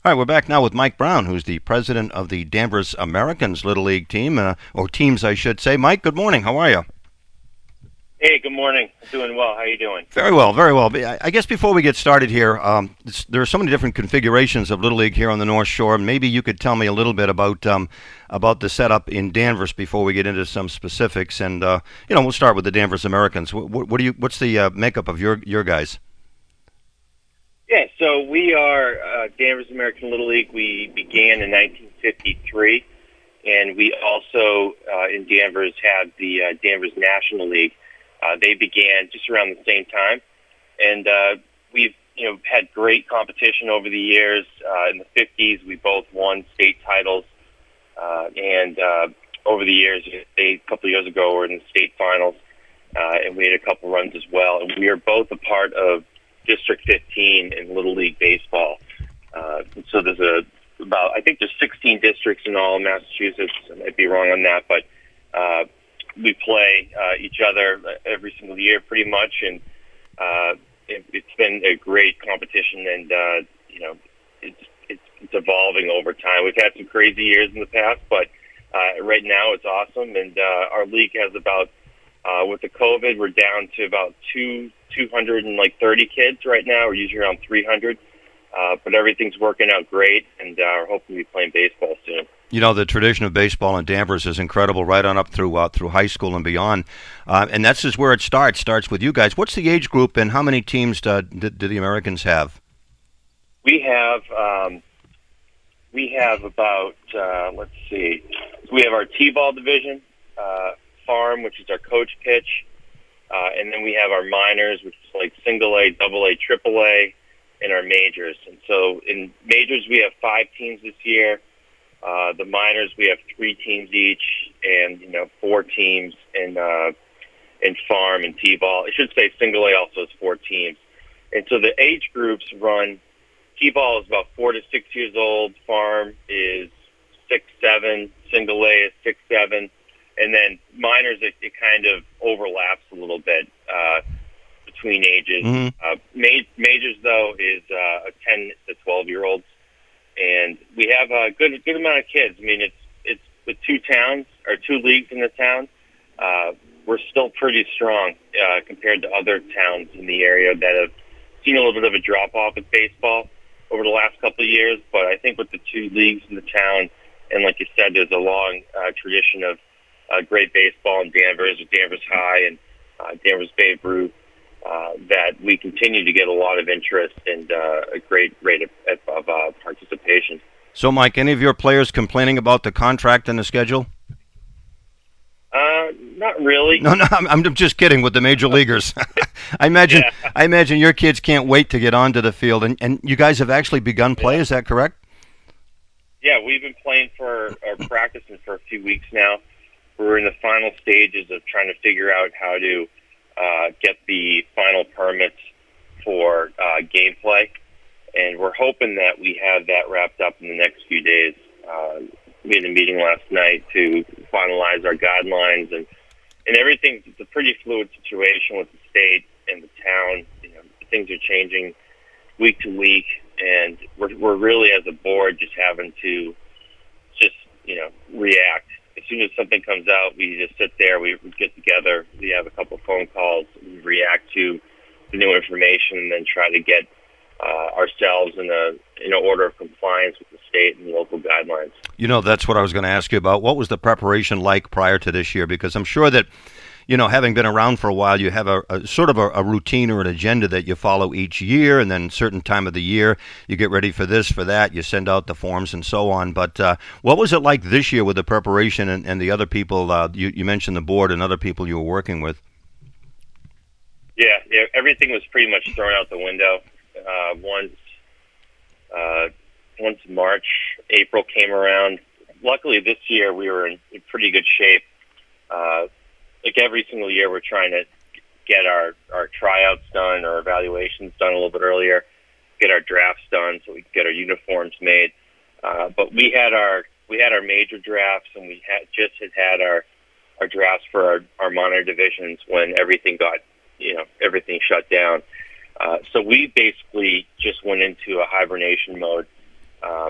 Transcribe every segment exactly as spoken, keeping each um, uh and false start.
All right, we're back now with Mike Brown, who's the president of the Danvers Americans Little League team, uh, or teams, I should say. Mike, good morning. How are you? Hey, good morning. I'm doing well. How are you doing? Very well, very well. I guess before we get started here, um, there are so many different configurations of Little League here on the North Shore. Maybe you could tell me a little bit about um, about the setup in Danvers before we get into some specifics. And uh, you know, we'll start with the Danvers Americans. What, what do you? What's the uh, makeup of your your guys? Yeah, so we are uh, Danvers American Little League. We began in nineteen fifty-three, and we also uh, in Danvers have the uh, Danvers National League. Uh, they began just around the same time, and uh, we've you know had great competition over the years. Uh, in the fifties, we both won state titles, uh, and uh, over the years, they, a couple of years ago, we were in the state finals, uh, and we had a couple runs as well. And we are both a part of District fifteen in Little League Baseball. Uh, so there's a about I think there's sixteen districts in all of Massachusetts. I might be wrong on that, but uh, we play uh, each other every single year pretty much, and uh, it, it's been a great competition, and uh, you know it's, it's it's evolving over time. We've had some crazy years in the past, but uh, right now it's awesome, and uh, our league has about uh, with the COVID, we're down to about two two hundred and like thirty kids right now. We're usually around three hundred, uh, but everything's working out great, and uh, we're hoping to be playing baseball soon. You know, the tradition of baseball in Danvers is incredible, right on up through uh, through high school and beyond, uh, and that's just where it starts. Starts with you guys. What's the age group, and how many teams do, do, do the Americans have? We have um, we have about uh, let's see, we have our T-ball division, uh, farm, which is our coach pitch, uh, and then we have our minors, which is like single A, double A, triple A, and our majors. And so in majors, we have five teams this year. Uh, the minors, we have three teams each, and you know four teams in uh, in farm and t-ball. I should say single A also has four teams, and so the age groups run. T-ball is about four to six years old. Farm is six, seven. Single A is six, seven, and then minors it, it kind of overlaps a little bit uh, between ages. Mm-hmm. Uh, ma- majors though is uh, a ten to twelve year olds. And we have a good good amount of kids. I mean, it's it's with two towns or two leagues in the town. Uh, we're still pretty strong uh, compared to other towns in the area that have seen a little bit of a drop off with baseball over the last couple of years. But I think with the two leagues in the town, and like you said, there's a long uh, tradition of uh, great baseball in Danvers, with Danvers High and uh, Danvers Babe Ruth. Uh, that we continue to get a lot of interest and uh, a great rate of, of uh, participation. So, Mike, any of your players complaining about the contract and the schedule? Uh, not really. No, no, I'm, I'm just kidding with the major leaguers. I imagine, yeah. I imagine your kids can't wait to get onto the field, and, and you guys have actually begun play. Yeah. Is that correct? Yeah, we've been playing for or practicing for a few weeks now. We're in the final stages of trying to figure out how to Uh, get the final permits for uh, gameplay, and we're hoping that we have that wrapped up in the next few days. Uh, we had a meeting last night to finalize our guidelines, and and everything. It's a pretty fluid situation with the state and the town. You know, things are changing week to week, and we're we're really as a board just having to just you know react. As soon as something comes out, we just sit there, we get together, we have a couple of phone calls, we react to the new information, and then try to get uh, ourselves in a in an order of compliance with the state and local guidelines. You know, that's what I was going to ask you about. What was the preparation like prior to this year? Because I'm sure that, you know, having been around for a while, you have a, a sort of a, a routine or an agenda that you follow each year, and then certain time of the year you get ready for this, for that, you send out the forms and so on. But uh, what was it like this year with the preparation and, and the other people, uh, you, you mentioned the board and other people you were working with? Yeah, yeah everything was pretty much thrown out the window. Uh, once, uh, once March, April came around, luckily this year we were in, in pretty good shape. Uh, Like every single year, we're trying to get our, our tryouts done, our evaluations done a little bit earlier, get our drafts done so we can get our uniforms made. Uh, but we had our we had our major drafts, and we had just had had our our drafts for our, our minor divisions when everything got you know everything shut down. Uh, so we basically just went into a hibernation mode. Uh,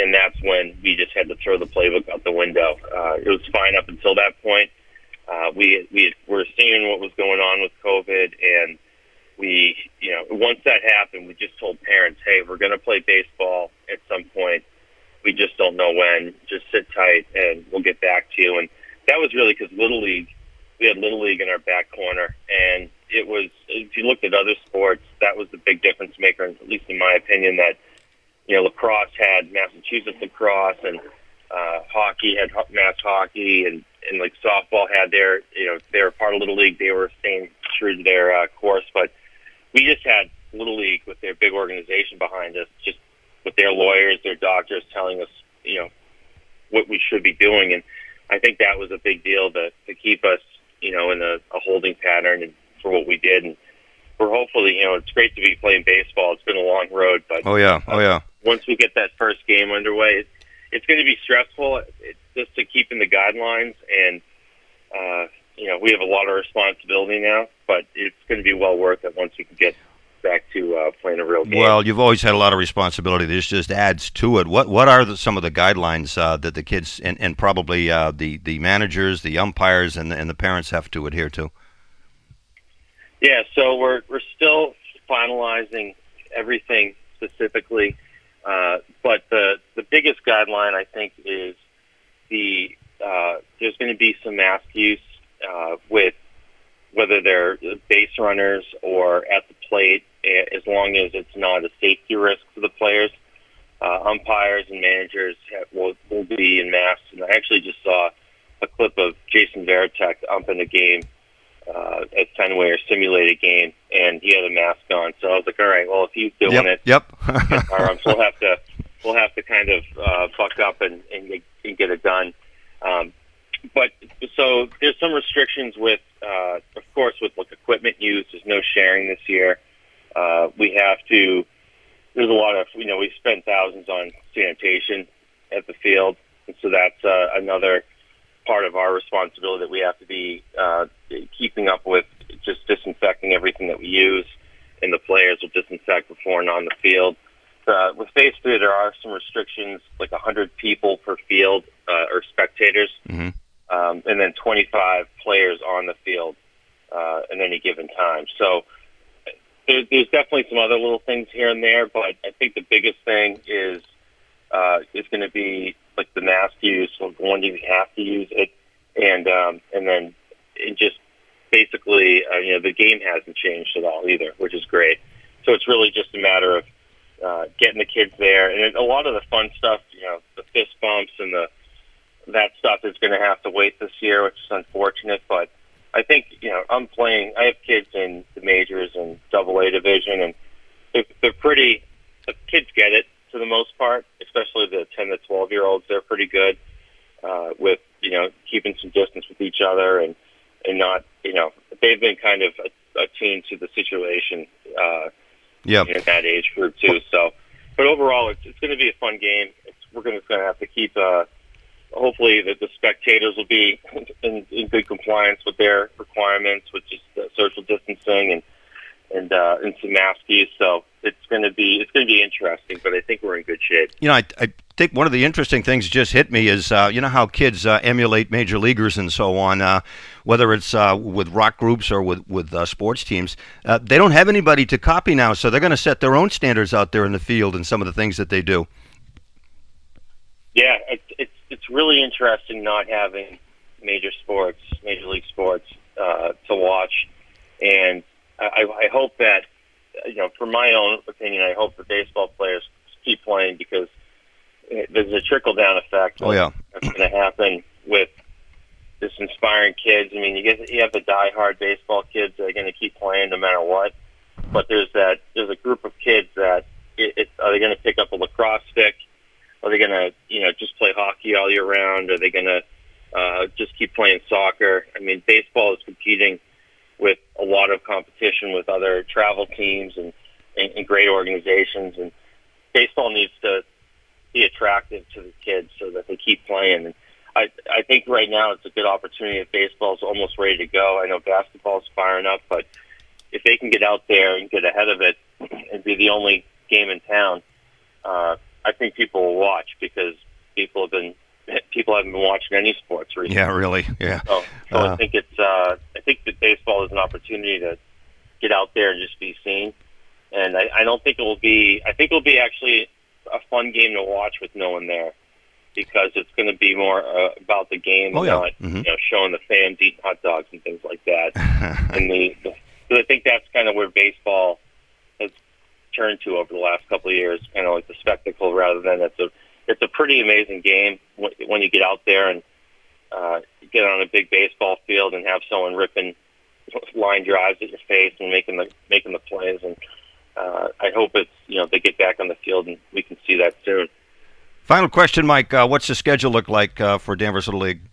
and that's when we just had to throw the playbook out the window. Uh, it was fine up until that point. Uh, we we were seeing what was going on with COVID, and we, you know, once that happened, we just told parents, hey, we're going to play baseball at some point. We just don't know when. Just sit tight, and we'll get back to you. And that was really because Little League, we had Little League in our back corner, and it was, if you looked at other sports, that was the big difference maker, at least in my opinion, that, you know, lacrosse had Massachusetts lacrosse, and uh, hockey had Mass hockey, and, and like softball had their, you know, they were part of Little League. They were staying true to their uh, course, but we just had Little League with their big organization behind us, just with their lawyers, their doctors telling us, you know, what we should be doing. And I think that was a big deal to, to keep us, you know, in a, a holding pattern and for what we did. And we're hopefully, you know, it's great to be playing baseball. It's been a long road, but oh yeah, oh yeah. Uh, once we get that first game underway, it's, it's going to be stressful. It's just to keep in the guidelines, and uh, you know, we have a lot of responsibility now, but it's going to be well worth it once we can get back to uh, playing a real game. Well, you've always had a lot of responsibility. This just adds to it. What what are the, some of the guidelines uh, that the kids and, and probably uh, the the managers, the umpires, and the, and the parents have to adhere to? Yeah, so we're we're still finalizing everything specifically, uh, but the the biggest guideline I think is the uh, there's going to be some mask use uh, with whether they're base runners or at the plate, as long as it's not a safety risk to the players. Uh, umpires and managers have, will, will be in masks. And I actually just saw a clip of Jason Varitek umping a game uh, at Fenway, or simulated game, and he had a mask on. So I was like, all right, well, if he's doing yep, it, yep. our umps will have to we'll have to kind of uh, buck up and, and, get, and get it done. Um, but so there's some restrictions with, uh, of course, with like equipment use. There's no sharing this year. Uh, we have to. There's a lot of, you know, we spend thousands on sanitation at the field, and so that's uh, another part of our responsibility that we have to be uh, keeping up with, just disinfecting everything that we use, and the players will disinfect before and on the field. Uh, with phase three, there are some restrictions, like one hundred people per field uh, or spectators, mm-hmm. um, and then twenty-five players on the field uh, at any given time. So there, there's definitely some other little things here and there, but I think the biggest thing is uh, is going to be like the mask use. So when you have to use it, and um, and then it just basically, uh, you know, the game hasn't changed at all either, which is great. So it's really just a matter of uh, getting the kids there, and it, a lot of the fun stuff, you know, the fist bumps and the that stuff is going to have to wait this year, which is unfortunate. But I think, you know, I'm playing. I have kids in the majors and Double A division, and they're, they're pretty. The kids get it for the most part, especially the ten to twelve year olds. They're pretty good uh, with, you know, keeping some distance with each other and and not, you know, they've been kind of attuned to the situation. Uh, Yeah, in that age group too. So, but overall, it's it's going to be a fun game. It's, we're going to have to keep. Uh, hopefully, that the spectators will be in, in good compliance with their requirements, which is uh, social distancing and and uh, and some mask use. So it's going to be it's going to be interesting. But I think we're in good shape. You know, I, I think one of the interesting things just hit me is uh, you know how kids uh, emulate major leaguers and so on. Uh, whether it's uh, with rock groups or with with uh, sports teams, uh, they don't have anybody to copy now, so they're going to set their own standards out there in the field and some of the things that they do. Yeah, it's it's it's really interesting not having major sports, major league sports uh, to watch, and I, I hope that, you know, for my own opinion, I hope the baseball players keep playing, because there's a trickle down effect. Oh yeah, that's going to happen with this inspiring kids. I mean, you get you have the diehard baseball kids that are going to keep playing no matter what, but there's that there's a group of kids that it, it, are they going to pick up a lacrosse stick? Are they going to, you know, just play hockey all year round? Are they going to uh, just keep playing soccer? I mean, baseball is competing with a lot of competition with other travel teams and, and, and great organizations, and baseball needs to be attractive to the kids so that they keep playing. And I, I think right now it's a good opportunity if baseball's almost ready to go. I know basketball's firing up, but if they can get out there and get ahead of it and be the only game in town, uh, I think people will watch because people have been people haven't been watching any sports recently. Yeah, really. Yeah. So, so Uh, I think it's uh, I think that baseball is an opportunity to get out there and just be seen. And I, I don't think it will be. I think it will be actually a fun game to watch with no one there, because it's going to be more uh, about the game, Oh, and yeah. not Mhm. you know showing the fans eating hot dogs and things like that. and the, the so I think that's kind of where baseball has turned to over the last couple of years, kind of like the spectacle rather than it's a it's a pretty amazing game when, when you get out there and uh, get on a big baseball field and have someone ripping line drives at your face and making the making the plays. And uh, I hope it's you know they get back on the field and we can see that soon. Final question, Mike. Uh, what's the schedule look like uh, for Danvers Little League?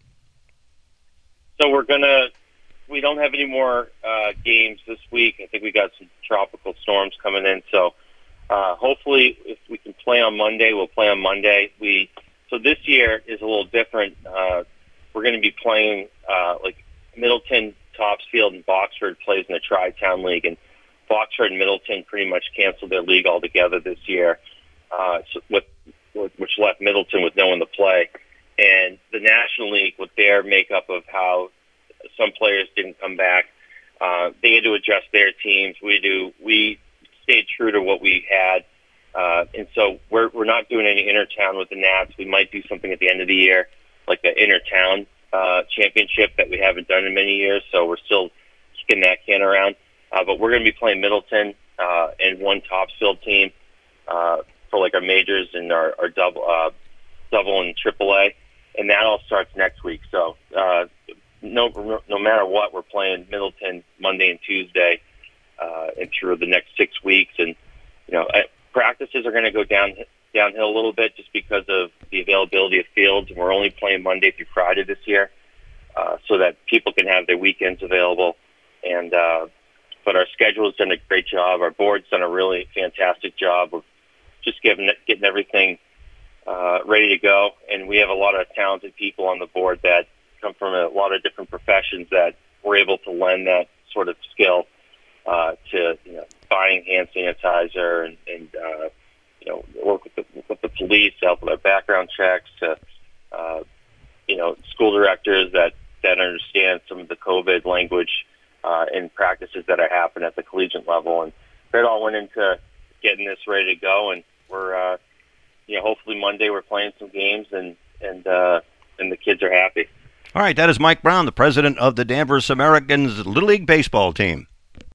So we're gonna we don't have any more uh, games this week. I think we got some tropical storms coming in. So uh, hopefully, if we can play on Monday, we'll play on Monday. We so this year is a little different. Uh, we're going to be playing uh, like Middleton, Topsfield, and Boxford plays in the Tri-Town League, and Boxford and Middleton pretty much canceled their league altogether this year, uh, so with, which left Middleton with no one to play. And the National League, with their makeup of how some players didn't come back, uh, they had to adjust their teams. We do. We stayed true to what we had, uh, and so we're we're not doing any intertown with the Nats. We might do something at the end of the year, like the intertown uh, championship that we haven't done in many years. So we're still kicking that can around. Uh, but we're going to be playing Middleton uh, and one Topsfield team uh, for like our majors and our, our double, uh, double and triple A, and that all starts next week. So uh, no, no matter what, we're playing Middleton Monday and Tuesday uh, and through the next six weeks. And you know, practices are going to go down downhill a little bit just because of the availability of fields, and we're only playing Monday through Friday this year, uh, so that people can have their weekends available. And uh, but our schedule has done a great job. Our board's done a really fantastic job of just giving, getting everything uh, ready to go. And we have a lot of talented people on the board that come from a lot of different professions that we're able to lend that sort of skill uh, to, you know, buying hand sanitizer and, and uh, you know, work with the, with the police, help with our background checks, to, uh, you know, school directors that, that understand some of the COVID language uh, and practices that are happening at the collegiate level. And that all went into getting this ready to go. And we're, uh, you know, hopefully Monday we're playing some games and, and, uh, and the kids are happy. All right, that is Mike Brown, the president of the Danvers Americans Little League Baseball team.